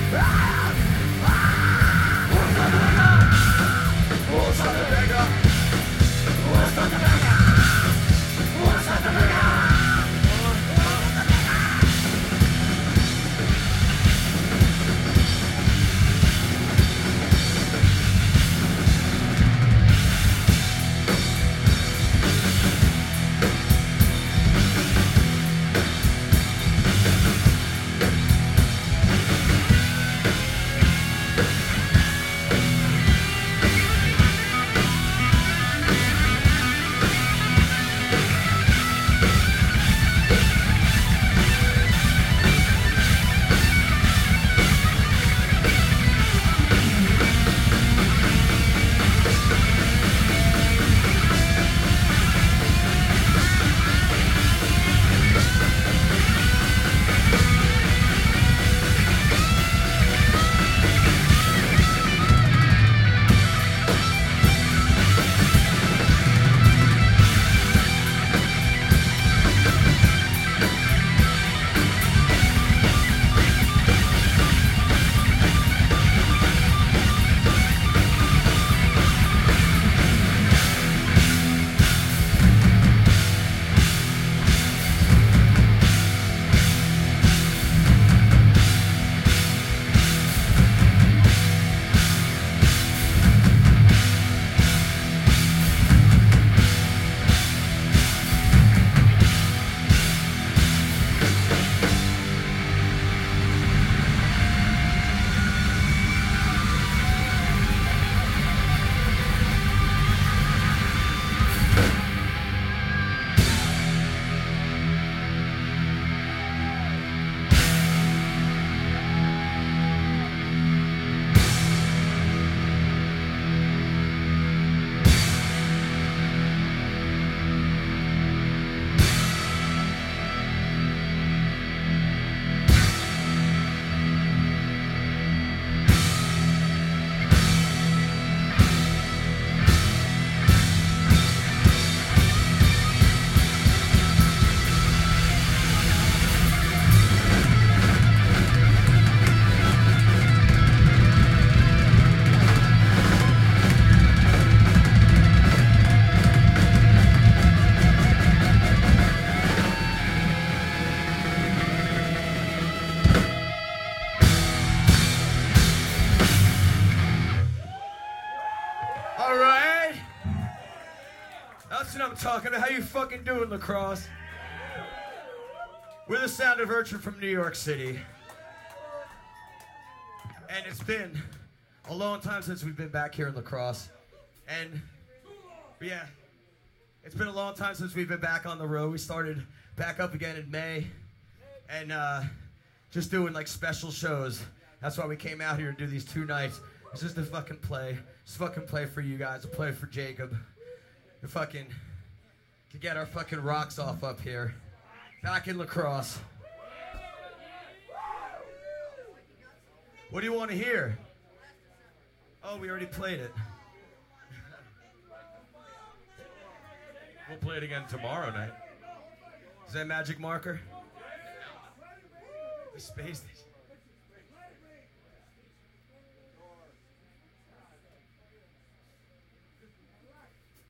That's what I'm talking about. How you fucking doing, La Crosse? We're the Sound of Urchin from New York City. And it's been a long time since we've been back here in La Crosse. And, yeah, it's been a long time since we've been back on the road. We started back up again in May. And just doing, like, special shows. That's why we came out here to do these 2 nights. It's just to fucking play. Just fucking play for you guys. To play for Jacob. To get our fucking rocks off up here. Back in La Crosse. What do you want to hear? Oh, we already played it. We'll play it again tomorrow night. Is that Magic Marker? The Space Station.